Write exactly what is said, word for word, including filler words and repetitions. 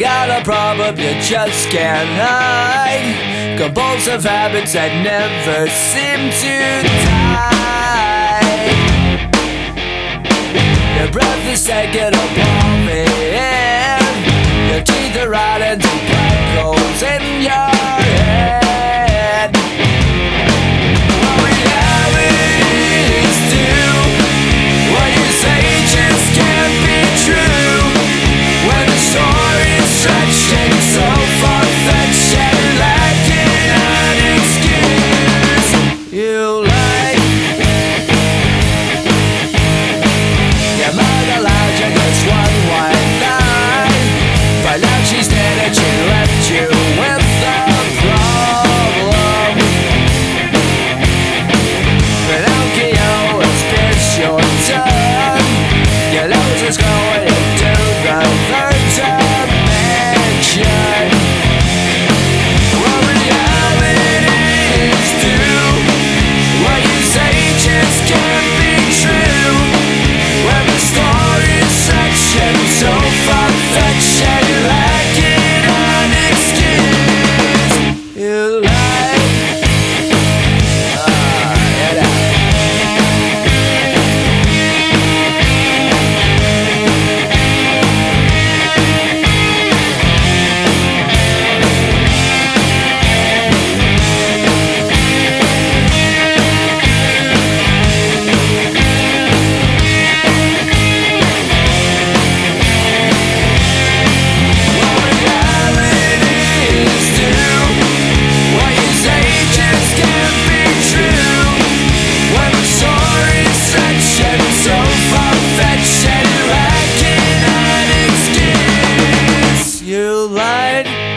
got a problem you just can't hide. Compulsive habits that never seem to die. Your breath is taking a bomb in. Your teeth are rotten to black holes in your head. What realities do? What you say just can't be true. When the story's stretching so far-fetched and lacking an excuse, you lie. Your mother lied, you just one white lie. But now she's dead and she left you with the problem. Pinocchio has pierced your tongue. Your nose is going into the third dimension. What realities do? What you say just can't be true. When the story's section so far-fetched and lacking an excuse, you lie. Ah, get out. You lied.